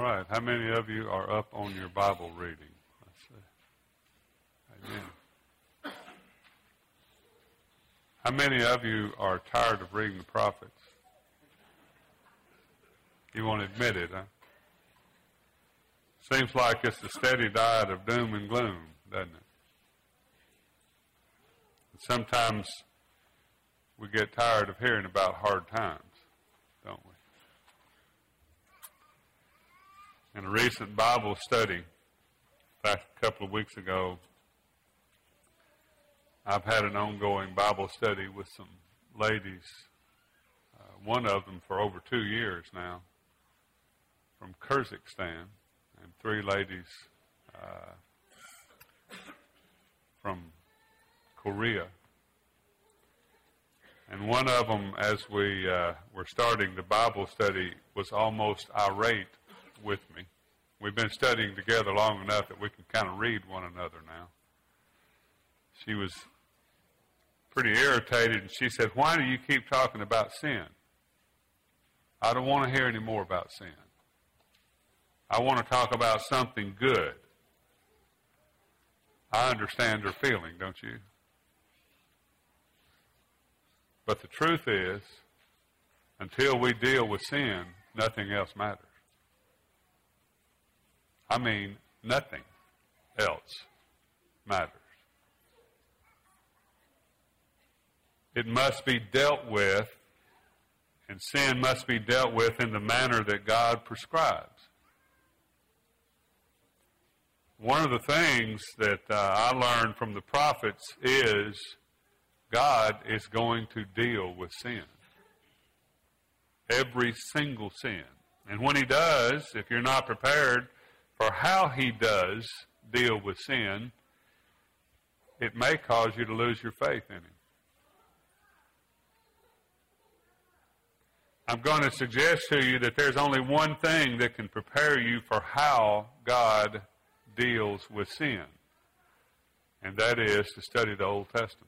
right. How many of you are up on your Bible reading? Let's see. Amen. How many of you are tired of reading the prophets? You won't admit it, huh? Seems like it's a steady diet of doom and gloom, doesn't it? And sometimes we get tired of hearing about hard times, don't we? In a recent Bible study, back a couple of weeks ago, I've had an ongoing Bible study with some ladies, one of them for over 2 years now, from Kyrgyzstan, and 3 ladies from Korea. And one of them, as we were starting the Bible study, was almost irate with me. We've been studying together long enough that we can kind of read one another now. She was pretty irritated, and she said, "Why do you keep talking about sin? I don't want to hear any more about sin. I want to talk about something good." I understand her feeling, don't you? But the truth is, until we deal with sin, nothing else matters. I mean, nothing else matters. It must be dealt with, and sin must be dealt with in the manner that God prescribes. One of the things that I learned from the prophets is God is going to deal with sin. Every single sin. And when He does, if you're not prepared for how He does deal with sin, it may cause you to lose your faith in Him. I'm going to suggest to you that there's only one thing that can prepare you for how God deals with sin, and that is to study the Old Testament.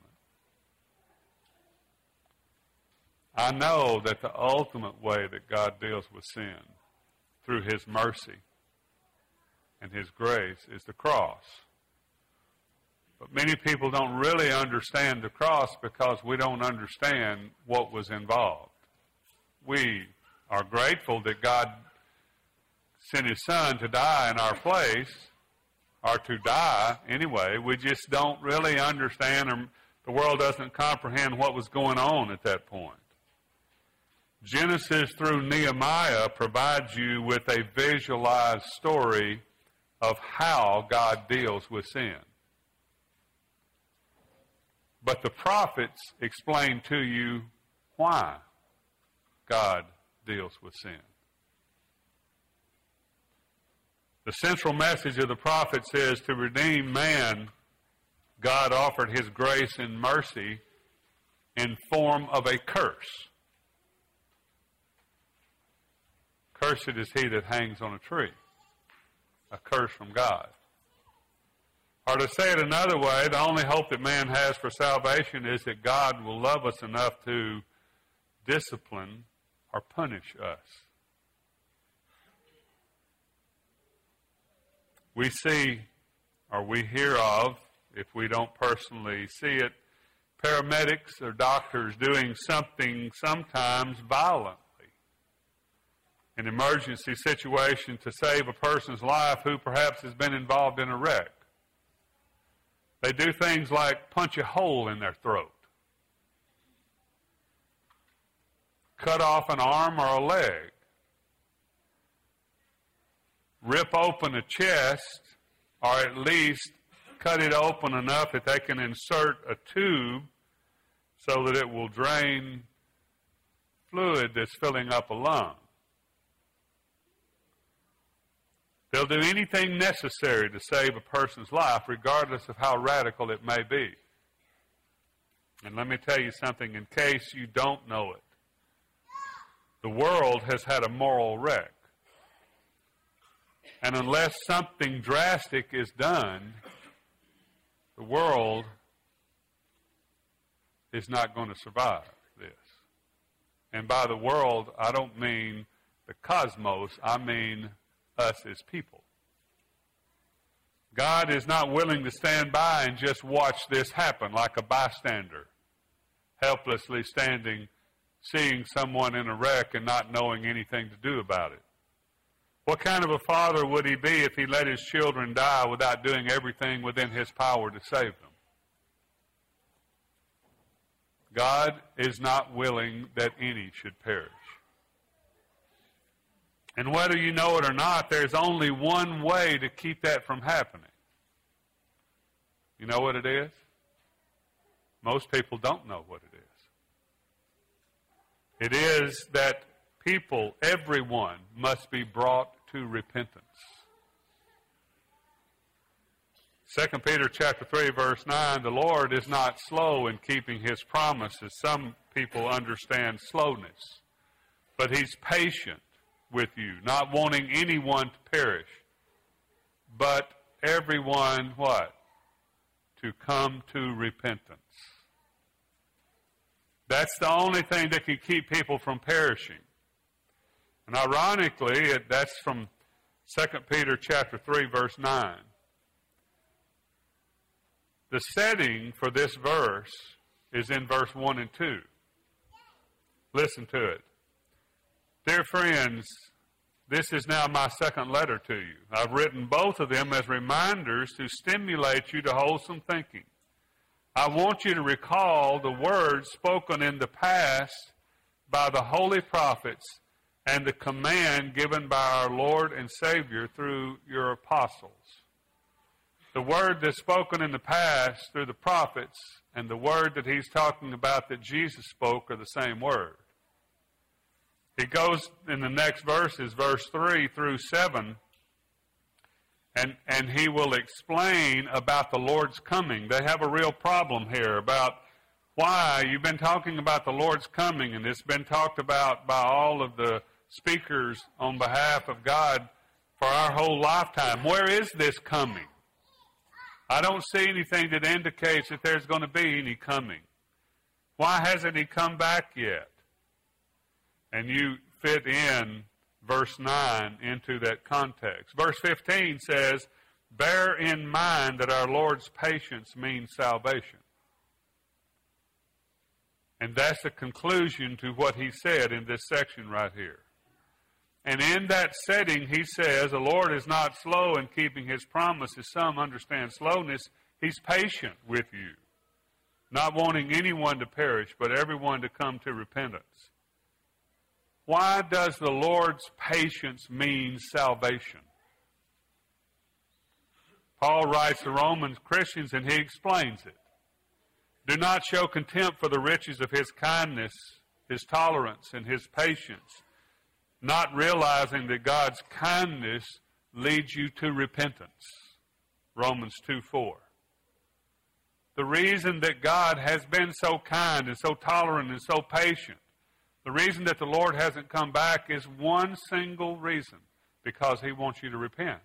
I know that the ultimate way that God deals with sin through His mercy and His grace is the cross. But many people don't really understand the cross because we don't understand what was involved. We are grateful that God sent His Son to die in our place, or to die anyway. We just don't really understand, or the world doesn't comprehend what was going on at that point. Genesis through Nehemiah provides you with a visualized story of how God deals with sin. But the prophets explain to you why God deals with sin. The central message of the prophets is to redeem man, God offered His grace and mercy in form of a curse. Cursed is he that hangs on a tree. A curse from God. Or to say it another way, the only hope that man has for salvation is that God will love us enough to discipline or punish us. We see, or we hear of, if we don't personally see it, paramedics or doctors doing something sometimes violently. An emergency situation to save a person's life who perhaps has been involved in a wreck. They do things like punch a hole in their throat, cut off an arm or a leg, rip open a chest, or at least cut it open enough that they can insert a tube so that it will drain fluid that's filling up a lung. They'll do anything necessary to save a person's life, regardless of how radical it may be. And let me tell you something, in case you don't know it. The world has had a moral wreck. And unless something drastic is done, the world is not going to survive this. And by the world, I don't mean the cosmos, I mean us as people. God is not willing to stand by and just watch this happen like a bystander, helplessly standing, seeing someone in a wreck and not knowing anything to do about it. What kind of a father would he be if he let his children die without doing everything within his power to save them? God is not willing that any should perish. And whether you know it or not, there's only one way to keep that from happening. You know what it is? Most people don't know what it is. It is that people, everyone, must be brought to repentance. 2 Peter chapter 3, verse 9, the Lord is not slow in keeping his promises. Some people understand slowness. But he's patient with you, not wanting anyone to perish, but everyone, what? To come to repentance. That's the only thing that can keep people from perishing. And ironically, that's from 2 Peter chapter 3, verse 9. The setting for this verse is in verse 1 and 2. Listen to it. Dear friends, this is now my second letter to you. I've written both of them as reminders to stimulate you to wholesome thinking. I want you to recall the words spoken in the past by the holy prophets and the command given by our Lord and Savior through your apostles. The word that's spoken in the past through the prophets and the word that he's talking about that Jesus spoke are the same word. He goes in the next verses, verse 3 through 7, and he will explain about the Lord's coming. They have a real problem here about why you've been talking about the Lord's coming, and it's been talked about by all of the speakers on behalf of God for our whole lifetime. Where is this coming? I don't see anything that indicates that there's going to be any coming. Why hasn't he come back yet? And you fit in verse 9 into that context. Verse 15 says, bear in mind that our Lord's patience means salvation. And that's the conclusion to what he said in this section right here. And in that setting, he says, the Lord is not slow in keeping his promises. Some understand slowness. He's patient with you, not wanting anyone to perish, but everyone to come to repentance. Why does the Lord's patience mean salvation? Paul writes to Roman Christians, and he explains it. Do not show contempt for the riches of his kindness, his tolerance, and his patience, not realizing that God's kindness leads you to repentance. Romans 2:4. The reason that God has been so kind and so tolerant and so patient, the reason that the Lord hasn't come back is one single reason, because he wants you to repent.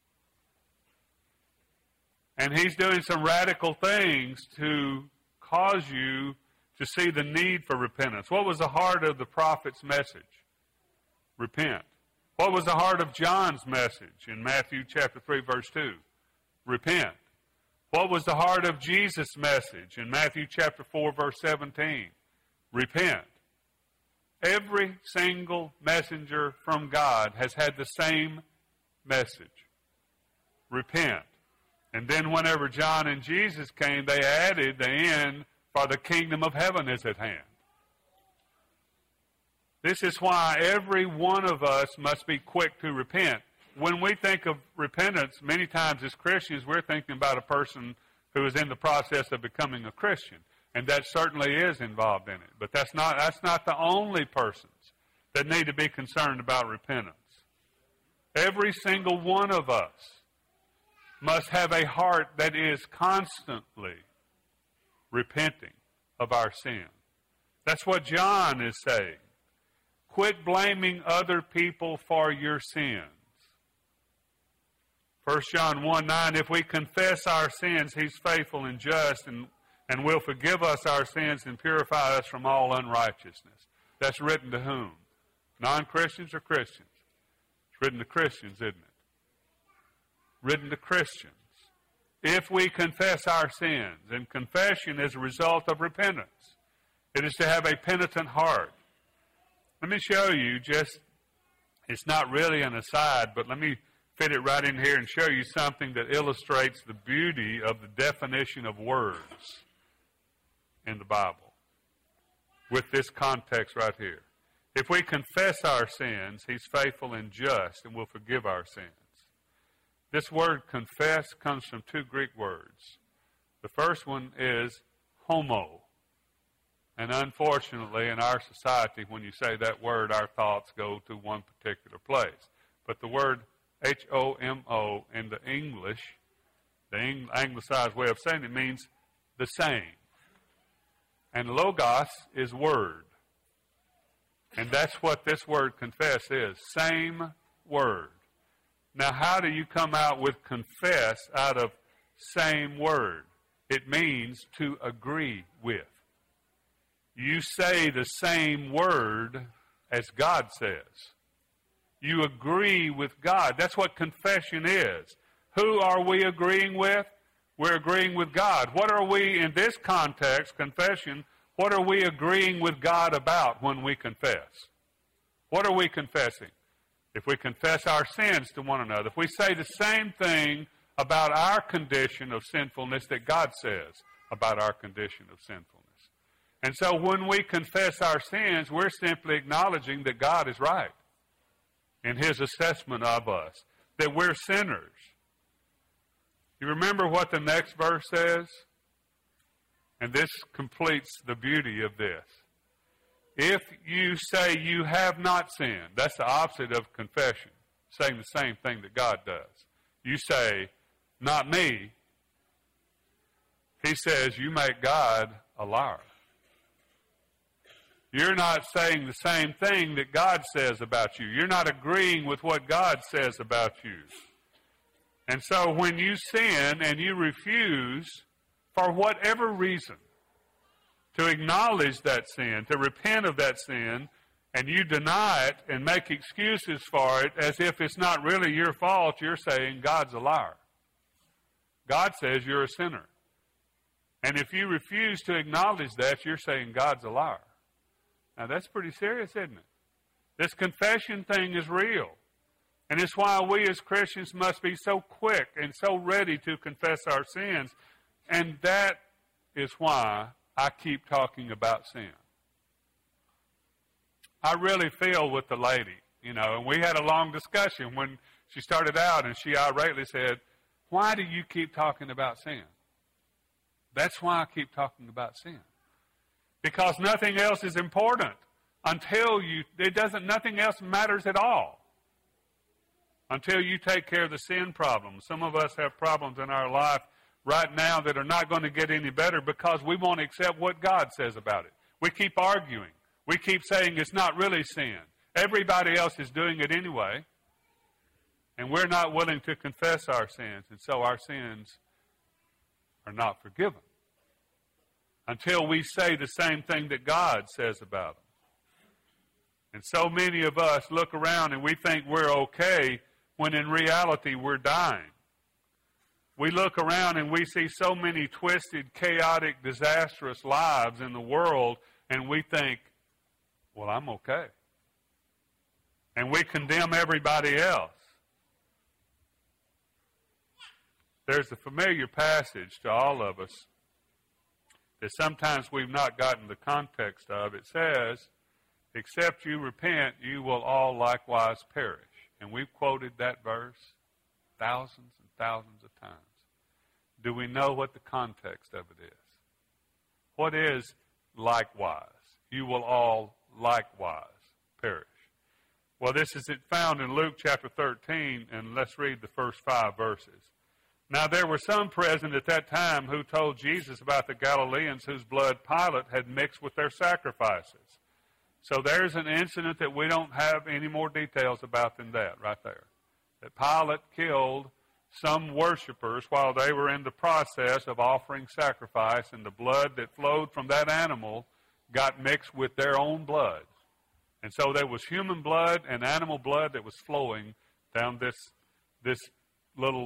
And he's doing some radical things to cause you to see the need for repentance. What was the heart of the prophet's message? Repent. What was the heart of John's message in Matthew chapter 3, verse 2? Repent. What was the heart of Jesus' message in Matthew chapter 4, verse 17? Repent. Every single messenger from God has had the same message. Repent. And then whenever John and Jesus came, they added the end, for the kingdom of heaven is at hand. This is why every one of us must be quick to repent. When we think of repentance, many times as Christians, we're thinking about a person who is in the process of becoming a Christian. And that certainly is involved in it. But that's not the only persons that need to be concerned about repentance. Every single one of us must have a heart that is constantly repenting of our sin. That's what John is saying. Quit blaming other people for your sins. 1 John 1:9, if we confess our sins, he's faithful and just and will forgive us our sins and purify us from all unrighteousness. That's written to whom? Non-Christians or Christians? It's written to Christians, isn't it? written to Christians. If we confess our sins, and confession is a result of repentance, it is to have a penitent heart. Let me show you just, it's not really an aside, but let me fit it right in here and show you something that illustrates the beauty of the definition of words in the Bible with this context right here. If we confess our sins, He's faithful and just and will forgive our sins. This word confess comes from two Greek words. The first one is homo. And unfortunately, in our society, when you say that word, our thoughts go to one particular place. But the word H-O-M-O in the English, the anglicized way of saying it, means the same. And logos is word. And that's what this word confess is, same word. Now, how do you come out with confess out of same word? It means to agree with. You say the same word as God says. You agree with God. That's what confession is. Who are we agreeing with? We're agreeing with God. What are we, in this context, confession, what are we agreeing with God about when we confess? What are we confessing? If we confess our sins to one another, if we say the same thing about our condition of sinfulness that God says about our condition of sinfulness. And so when we confess our sins, we're simply acknowledging that God is right in His assessment of us, that we're sinners. You remember what the next verse says? And this completes the beauty of this. If you say you have not sinned, that's the opposite of confession, saying the same thing that God does. You say, not me. He says, you make God a liar. You're not saying the same thing that God says about you. You're not agreeing with what God says about you. And so when you sin and you refuse, for whatever reason, to acknowledge that sin, to repent of that sin, and you deny it and make excuses for it as if it's not really your fault, you're saying God's a liar. God says you're a sinner. And if you refuse to acknowledge that, you're saying God's a liar. Now, that's pretty serious, isn't it? This confession thing is real. And it's why we as Christians must be so quick and so ready to confess our sins. And that is why I keep talking about sin. I really feel with the lady, and we had a long discussion when she started out, and she irately said, why do you keep talking about sin? That's why I keep talking about sin. Because nothing else is important nothing else matters at all until you take care of the sin problem. Some of us have problems in our life right now that are not going to get any better because we won't accept what God says about it. We keep arguing. We keep saying it's not really sin. Everybody else is doing it anyway. And we're not willing to confess our sins, and so our sins are not forgiven until we say the same thing that God says about them. And so many of us look around and we think we're okay when in reality we're dying. We look around and we see so many twisted, chaotic, disastrous lives in the world, and we think, well, I'm okay. And we condemn everybody else. There's a familiar passage to all of us that sometimes we've not gotten the context of. It says, except you repent, you will all likewise perish. And we've quoted that verse thousands and thousands of times. Do we know what the context of it is? What is likewise? You will all likewise perish. Well, this is found in Luke chapter 13, and let's read the first 5 verses. Now there were some present at that time who told Jesus about the Galileans whose blood Pilate had mixed with their sacrifices. So there's an incident that we don't have any more details about than that right there. That Pilate killed some worshipers while they were in the process of offering sacrifice, and the blood that flowed from that animal got mixed with their own blood. And so there was human blood and animal blood that was flowing down this little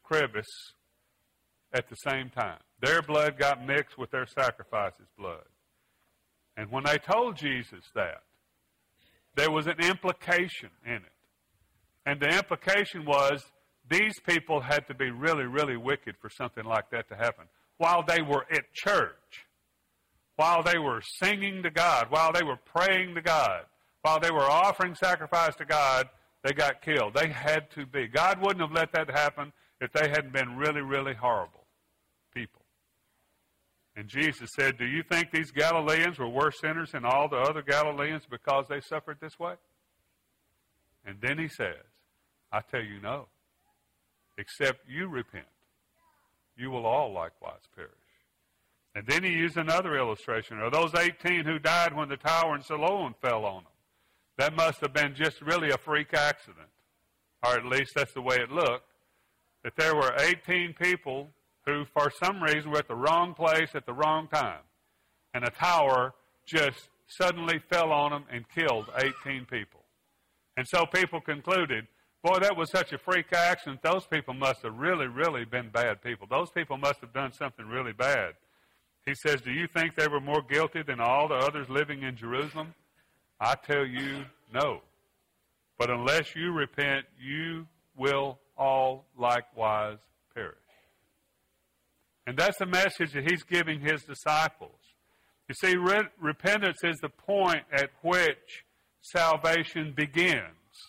crevice at the same time. Their blood got mixed with their sacrifice's blood. And when they told Jesus that, there was an implication in it. And the implication was these people had to be really, really wicked for something like that to happen. While they were at church, while they were singing to God, while they were praying to God, while they were offering sacrifice to God, they got killed. They had to be. God wouldn't have let that happen if they hadn't been really, really horrible people. And Jesus said, do you think these Galileans were worse sinners than all the other Galileans because they suffered this way? And then he says, I tell you no. Except you repent, you will all likewise perish. And then he used another illustration. Or those 18 who died when the tower in Siloam fell on them. That must have been just really a freak accident. Or at least that's the way it looked. That there were 18 people who, for some reason, were at the wrong place at the wrong time. And a tower just suddenly fell on them and killed 18 people. And so people concluded, boy, that was such a freak accident. Those people must have really, really been bad people. Those people must have done something really bad. He says, do you think they were more guilty than all the others living in Jerusalem? I tell you, no. But unless you repent, you will all likewise perish. And that's the message that he's giving his disciples. You see, repentance is the point at which salvation begins.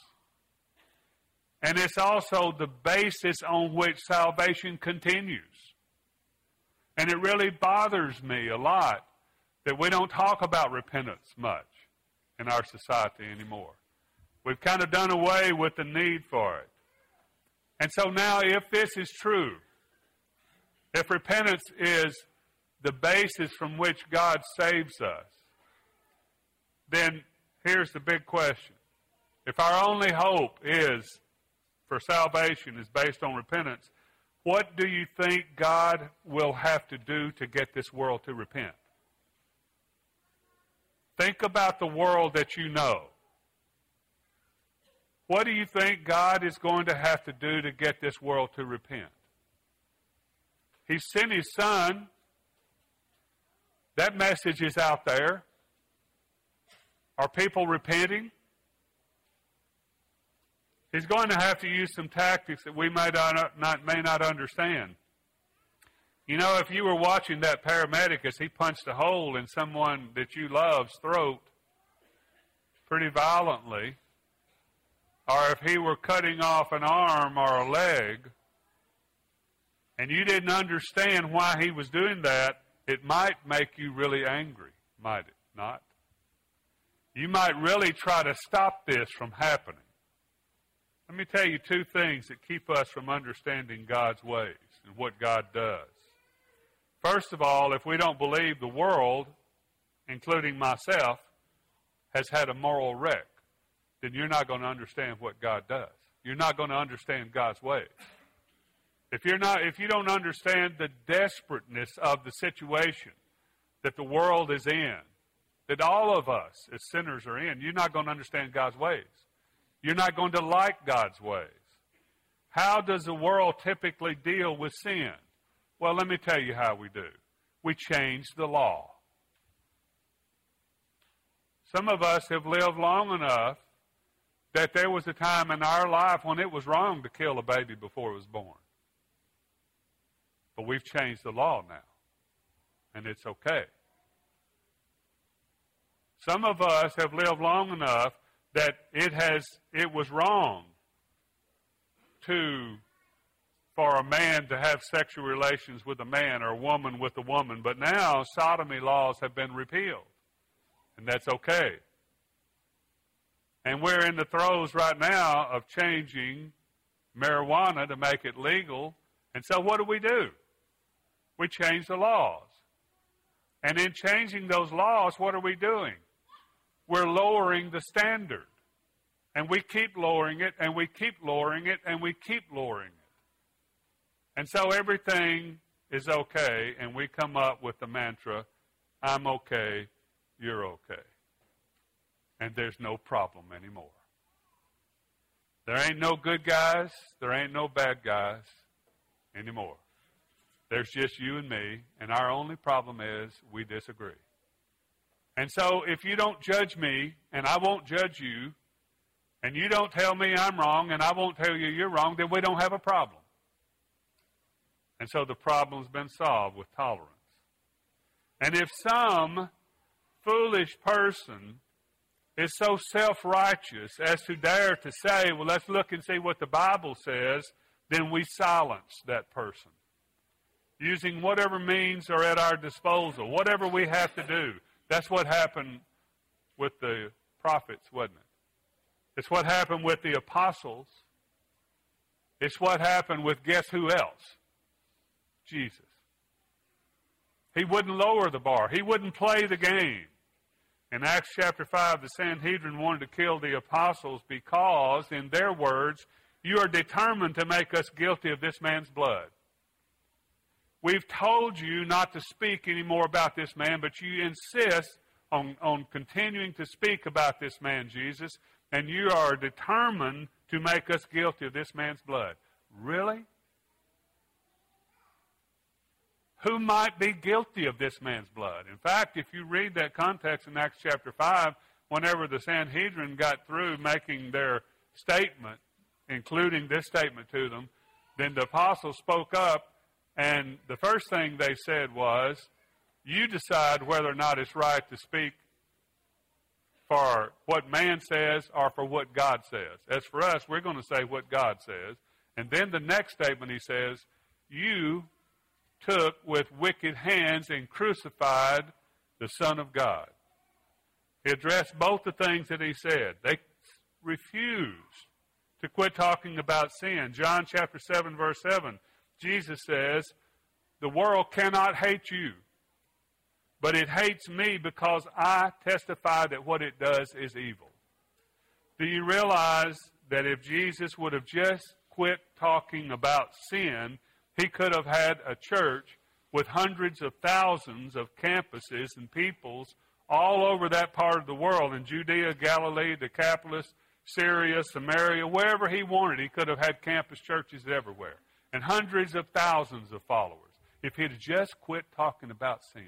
And it's also the basis on which salvation continues. And it really bothers me a lot that we don't talk about repentance much in our society anymore. We've kind of done away with the need for it. And so now, if this is true, if repentance is the basis from which God saves us, then here's the big question. If our only hope is for salvation is based on repentance, what do you think God will have to do to get this world to repent? Think about the world that you know. What do you think God is going to have to do to get this world to repent? He sent His Son. That message is out there. Are people repenting? He's going to have to use some tactics that we may not understand. You know, if you were watching that paramedic as he punched a hole in someone that you love's throat pretty violently, or if he were cutting off an arm or a leg, and you didn't understand why he was doing that, it might make you really angry, might it not? You might really try to stop this from happening. Let me tell you two things that keep us from understanding God's ways and what God does. First of all, if we don't believe the world, including myself, has had a moral wreck, then you're not going to understand what God does. You're not going to understand God's ways. If you don't understand the desperateness of the situation that the world is in, that all of us as sinners are in, you're not going to understand God's ways. You're not going to like God's ways. How does the world typically deal with sin? Well, let me tell you how we do. We change the law. Some of us have lived long enough that there was a time in our life when it was wrong to kill a baby before it was born. But we've changed the law now, and it's okay. Some of us have lived long enough that it was wrong for a man to have sexual relations with a man or a woman with a woman, but now sodomy laws have been repealed, and that's okay. And we're in the throes right now of changing marijuana to make it legal, and so what do? We change the laws. And in changing those laws, what are we doing? We're lowering the standard. And we keep lowering it, and we keep lowering it, and we keep lowering it. And so everything is okay, and we come up with the mantra, I'm okay, you're okay. And there's no problem anymore. There ain't no good guys, there ain't no bad guys. anymore. There's just you and me, and our only problem is we disagree. And so if you don't judge me, and I won't judge you, and you don't tell me I'm wrong, and I won't tell you you're wrong, then we don't have a problem. And so the problem's been solved with tolerance. And if some foolish person is so self-righteous as to dare to say, well, let's look and see what the Bible says, then we silence that person, using whatever means are at our disposal, whatever we have to do. That's what happened with the prophets, wasn't it? It's what happened with the apostles. It's what happened with guess who else? Jesus. He wouldn't lower the bar. He wouldn't play the game. In Acts chapter 5, the Sanhedrin wanted to kill the apostles because, in their words, you are determined to make us guilty of this man's blood. We've told you not to speak anymore about this man, but you insist on continuing to speak about this man, Jesus, and you are determined to make us guilty of this man's blood. Really? Who might be guilty of this man's blood? In fact, if you read that context in Acts chapter 5, whenever the Sanhedrin got through making their statement, including this statement to them, then the apostles spoke up, and the first thing they said was, you decide whether or not it's right to speak for what man says or for what God says. As for us, we're going to say what God says. And then the next statement he says, you took with wicked hands and crucified the Son of God. He addressed both the things that he said. They refused to quit talking about sin. John chapter 7, verse 7, Jesus says, the world cannot hate you, but it hates me because I testify that what it does is evil. Do you realize that if Jesus would have just quit talking about sin, he could have had a church with hundreds of thousands of campuses and peoples all over that part of the world, in Judea, Galilee, Decapolis, Syria, Samaria, wherever he wanted. He could have had campus churches everywhere and hundreds of thousands of followers if he'd just quit talking about sin.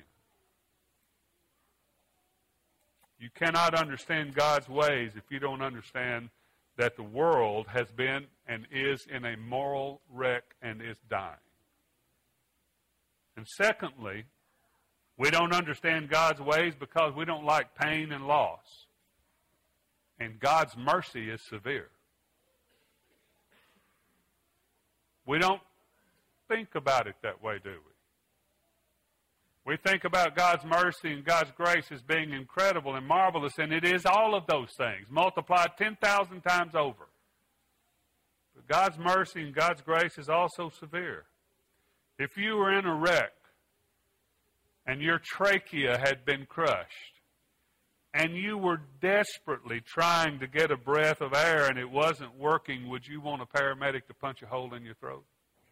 You cannot understand God's ways if you don't understand that the world has been and is in a moral wreck and is dying. And secondly, we don't understand God's ways because we don't like pain and loss. And God's mercy is severe. We don't think about it that way, do we? We think about God's mercy and God's grace as being incredible and marvelous, and it is all of those things, multiplied 10,000 times over. But God's mercy and God's grace is also severe. If you were in a wreck and your trachea had been crushed and you were desperately trying to get a breath of air and it wasn't working, would you want a paramedic to punch a hole in your throat?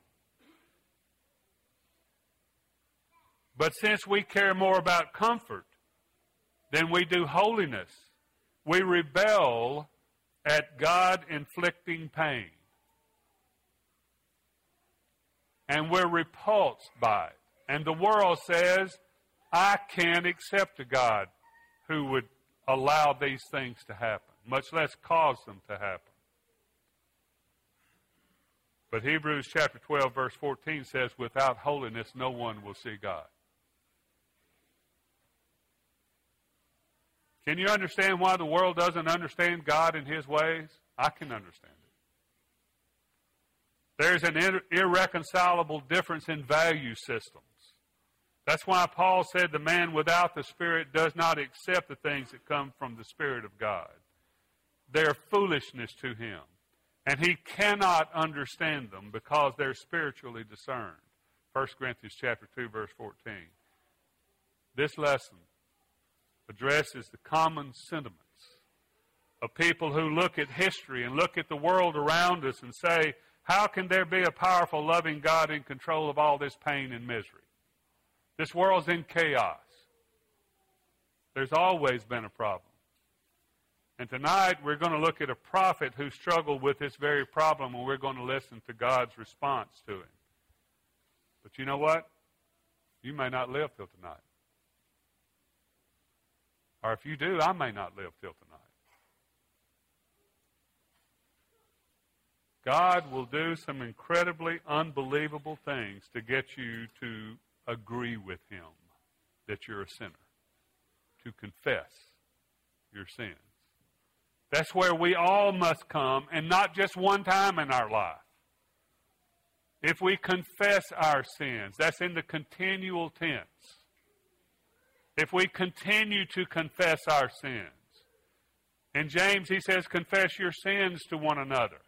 But since we care more about comfort than we do holiness, we rebel at God inflicting pain. And we're repulsed by it. And the world says, I can't accept a God who would allow these things to happen, much less cause them to happen. But Hebrews chapter 12, verse 14 says, without holiness, no one will see God. Can you understand why the world doesn't understand God and his ways? I can understand it. There's an irreconcilable difference in value systems. That's why Paul said the man without the Spirit does not accept the things that come from the Spirit of God. They're foolishness to him. And he cannot understand them because they're spiritually discerned. 1 Corinthians chapter 2, verse 14. This lesson addresses the common sentiments of people who look at history and look at the world around us and say, how can there be a powerful, loving God in control of all this pain and misery? This world's in chaos. There's always been a problem. And tonight we're going to look at a prophet who struggled with this very problem, and we're going to listen to God's response to him. But you know what? You may not live till tonight. Or if you do, I may not live till tonight. God will do some incredibly unbelievable things to get you to agree with Him that you're a sinner, to confess your sins. That's where we all must come, and not just one time in our life. If we confess our sins, that's in the continual tense. If we continue to confess our sins. In James, he says, confess your sins to one another.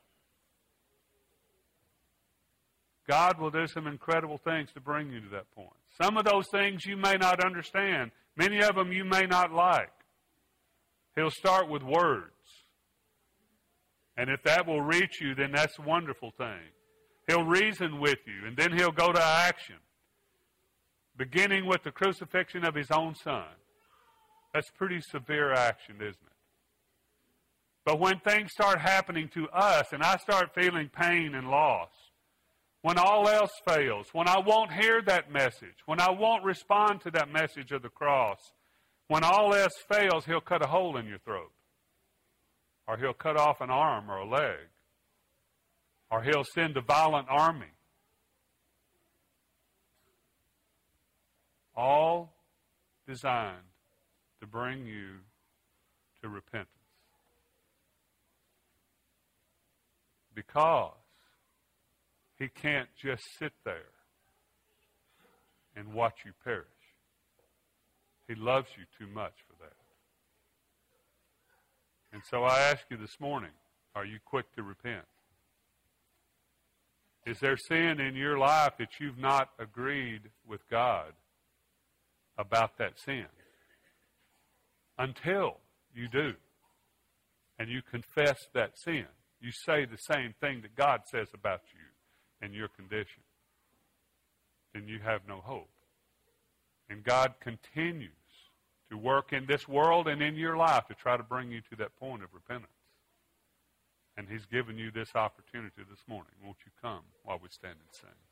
God will do some incredible things to bring you to that point. Some of those things you may not understand. Many of them you may not like. He'll start with words. And if that will reach you, then that's a wonderful thing. He'll reason with you, and then he'll go to action. Beginning with the crucifixion of his own son. That's pretty severe action, isn't it? But when things start happening to us, and I start feeling pain and loss, when all else fails, when I won't hear that message, when I won't respond to that message of the cross, when all else fails, he'll cut a hole in your throat. Or he'll cut off an arm or a leg. Or he'll send a violent army. All designed to bring you to repentance. Because he can't just sit there and watch you perish. He loves you too much for that. And so I ask you this morning, are you quick to repent? Is there sin in your life that you've not agreed with God about that sin? Until you do, and you confess that sin, you say the same thing that God says about you and your condition, then you have no hope. And God continues to work in this world and in your life to try to bring you to that point of repentance. And he's given you this opportunity this morning. Won't you come while we stand and sing?